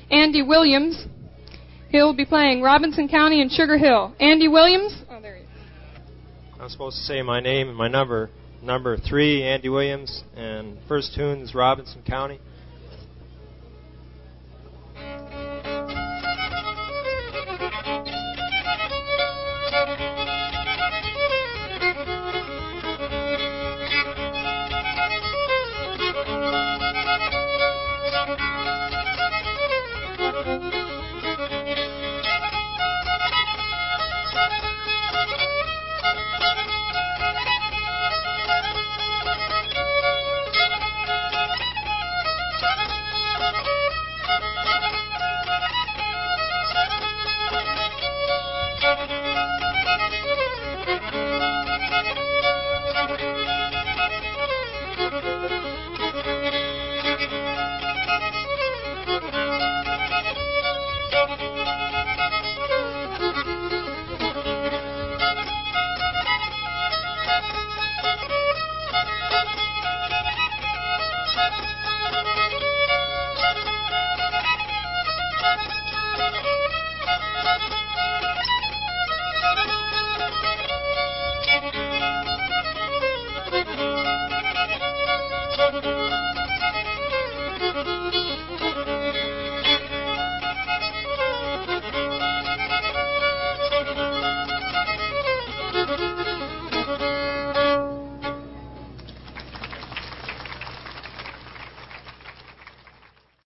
Andy Williams. He'll be playing Robinson County and Sugar Hill. Andy Williams. Oh, there he is. I'm supposed to say my name and my number. Number 3, Andy Williams, and first tune is Robinson County.